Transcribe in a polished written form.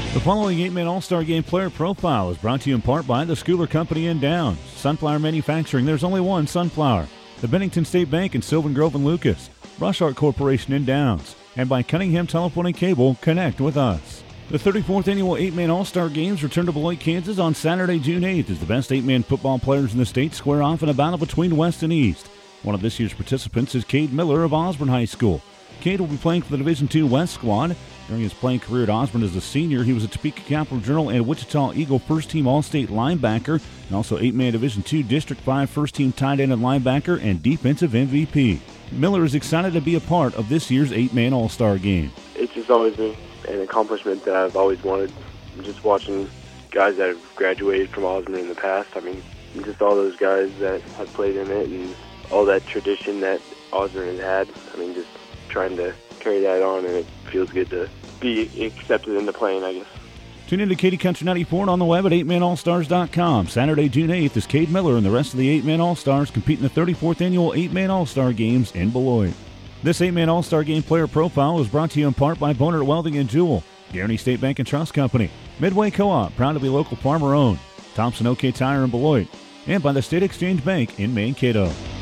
The following 8-Man All-Star Game player profile is brought to you in part by the Schooler Company in Downs, Sunflower Manufacturing, there's only one Sunflower, the Bennington State Bank in Sylvan Grove and Lucas, Rush Art Corporation in Downs, and by Cunningham Telephone and Cable. Connect with us. The 34th Annual 8-Man All-Star Games return to Beloit, Kansas on Saturday, June 8th as the best 8-man football players in the state square off in a battle between West and East. One of this year's participants is Cade Miller of Osborne High School. Cade will be playing for the Division II West squad. During his playing career at Osborne as a senior, he was a Topeka Capital Journal and Wichita Eagle first-team All-State linebacker, and also 8-man Division II District 5 first-team tight end and linebacker and defensive MVP. Miller is excited to be a part of this year's 8-man All-Star Game. It's just always been an accomplishment that I've always wanted. Just watching guys that have graduated from Osborne in the past, I mean, just all those guys that have played in it and all that tradition that Osborne has had. I mean, just trying to carry that on, and it feels good to be accepted into playing, I guess. Tune in to Katy Country 94 and on the web at 8manallstars.com. Saturday, June 8th is Cade Miller and the rest of the 8-Man All-Stars compete in the 34th Annual 8-Man All-Star Games in Beloit. This 8-Man All-Star Game player profile was brought to you in part by Boner Welding and Jewel, Guaranty State Bank and Trust Company, Midway Co-op, proud to be local farmer-owned, Thompson OK Tire in Beloit, and by the State Exchange Bank in Mankato.